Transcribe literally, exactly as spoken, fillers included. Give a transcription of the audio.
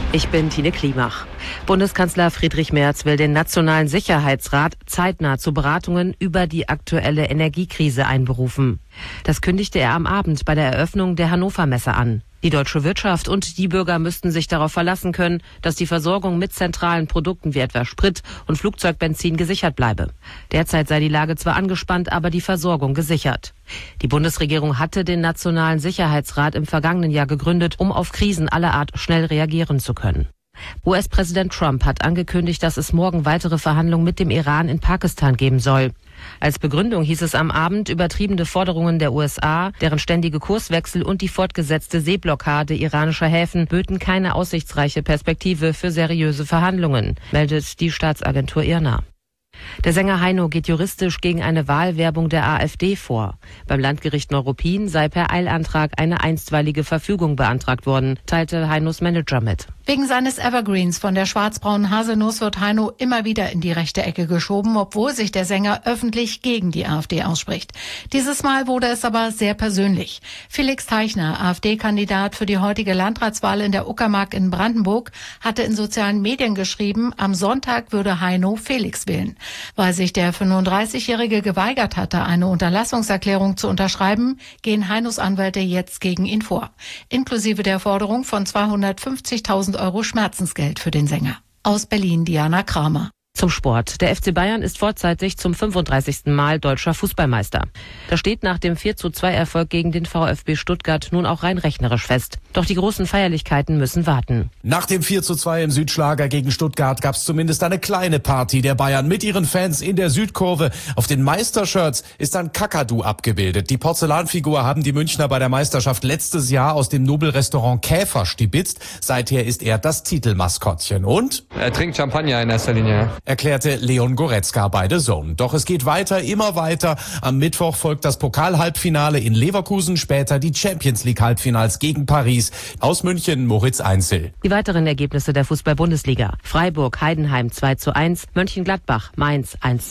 Ich bin Tine Klimach. Bundeskanzler Friedrich Merz will den Nationalen Sicherheitsrat zeitnah zu Beratungen über die aktuelle Energiekrise einberufen. Das kündigte er am Abend bei der Eröffnung der Hannover Messe an. Die deutsche Wirtschaft und die Bürger müssten sich darauf verlassen können, dass die Versorgung mit zentralen Produkten wie etwa Sprit und Flugzeugbenzin gesichert bleibe. Derzeit sei die Lage zwar angespannt, aber die Versorgung gesichert. Die Bundesregierung hatte den Nationalen Sicherheitsrat im vergangenen Jahr gegründet, um auf Krisen aller Art schnell reagieren zu können. U S-Präsident Trump hat angekündigt, dass es morgen weitere Verhandlungen mit dem Iran in Pakistan geben soll. Als Begründung hieß es am Abend, übertriebene Forderungen der U S A, deren ständige Kurswechsel und die fortgesetzte Seeblockade iranischer Häfen böten keine aussichtsreiche Perspektive für seriöse Verhandlungen, meldet die Staatsagentur I R N A. Der Sänger Heino geht juristisch gegen eine Wahlwerbung der AfD vor. Beim Landgericht Neuruppin sei per Eilantrag eine einstweilige Verfügung beantragt worden, teilte Heinos Manager mit. Wegen seines Evergreens von der schwarzbraunen Haselnuss wird Heino immer wieder in die rechte Ecke geschoben, obwohl sich der Sänger öffentlich gegen die AfD ausspricht. Dieses Mal wurde es aber sehr persönlich. Felix Teichner, AfD-Kandidat für die heutige Landratswahl in der Uckermark in Brandenburg, hatte in sozialen Medien geschrieben, am Sonntag würde Heino Felix wählen. Weil sich der fünfunddreißigjährige geweigert hatte, eine Unterlassungserklärung zu unterschreiben, gehen Heinos Anwälte jetzt gegen ihn vor. Inklusive der Forderung von zweihundertfünfzigtausend Euro Schmerzensgeld für den Sänger. Aus Berlin, Diana Kramer. Zum Sport. Der F C Bayern ist vorzeitig zum fünfunddreißigsten Mal deutscher Fußballmeister. Das steht nach dem vier zu zwei Erfolg gegen den VfB Stuttgart nun auch rein rechnerisch fest. Doch die großen Feierlichkeiten müssen warten. Nach dem vier zu zwei im Südschlager gegen Stuttgart gab es zumindest eine kleine Party der Bayern mit ihren Fans in der Südkurve. Auf den Meistershirts ist ein Kakadu abgebildet. Die Porzellanfigur haben die Münchner bei der Meisterschaft letztes Jahr aus dem Nobelrestaurant Käfer stibitzt. Seither ist er das Titelmaskottchen. Und? Er trinkt Champagner in erster Linie. Erklärte Leon Goretzka bei The Zone. Doch es geht weiter, immer weiter. Am Mittwoch folgt das Pokal-Halbfinale in Leverkusen, später die Champions-League-Halbfinals gegen Paris. Aus München Moritz Einzel. Die weiteren Ergebnisse der Fußball-Bundesliga. Freiburg, Heidenheim zwei zu eins, Mönchengladbach, Mainz eins